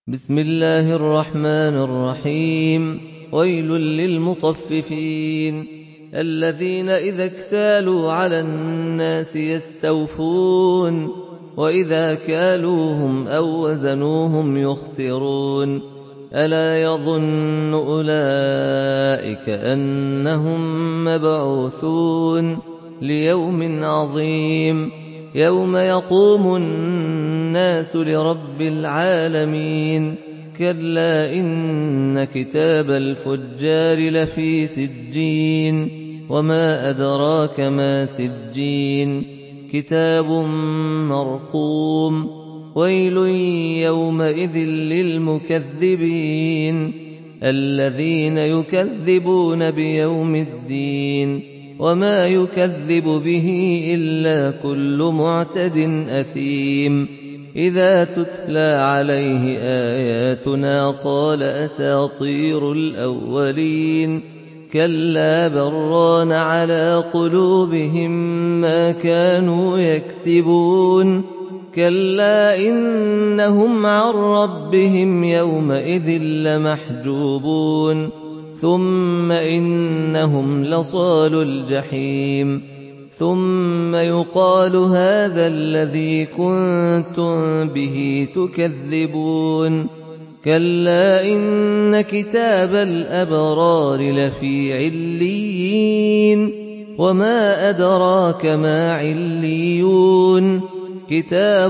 بسم الله الرحمن الرحيم. ويل للمطففين الذين إذا اكتالوا على الناس يستوفون وإذا كالوهم أو وزنوهم يخسرون ألا يظن أولئك أنهم مبعوثون ليوم عظيم يوم يقوم الناس لرب العالمين كلا إن كتاب الفجار لفي سجين وما أدراك ما سجين كتاب مرقوم ويل يومئذ للمكذبين الذين يكذبون بيوم الدين وما يكذب به إلا كل معتد أثيم إذا تتلى عليه آياتنا قال أساطير الأولين كلا بران على قلوبهم ما كانوا يكسبون كلا إنهم عن ربهم يومئذ لمحجوبون ثم إنهم لصالو الجحيم ثم يقال هذا الذي كنتم به تكذبون كلا إن كتاب الأبرار لفي عليين وما أدراك ما عليون كتاب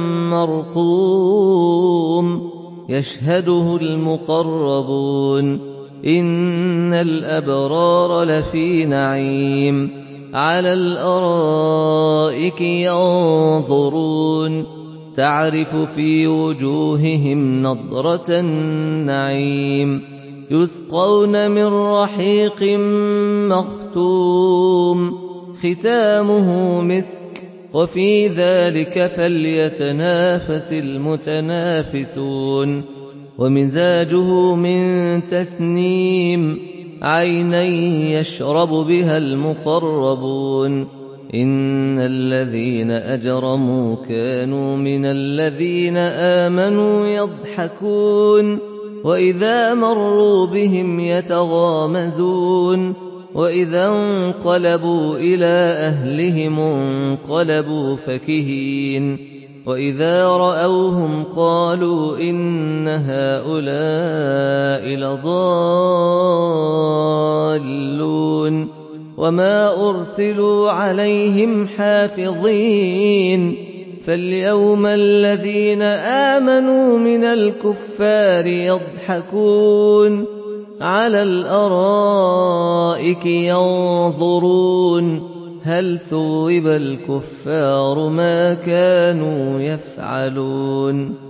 مرقوم يشهده المقربون إن الأبرار لفي نعيم على الأرائك ينظرون تعرف في وجوههم نضرة النعيم يسقون من رحيق مختوم ختامه مسك وفي ذلك فليتنافس المتنافسون ومزاجه من تسنيم عينا يشرب بها المقربون إن الذين أجرموا كانوا من الذين آمنوا يضحكون وإذا مروا بهم يتغامزون وإذا انقلبوا إلى أهلهم انقلبوا فكهين وإذا رأوهم قالوا إن هؤلاء لضالون وما أرسلوا عليهم حافظين فاليوم الذين آمنوا من الكفار يضحكون على الأرائك ينظرون هل ثوب الكفار ما كانوا يفعلون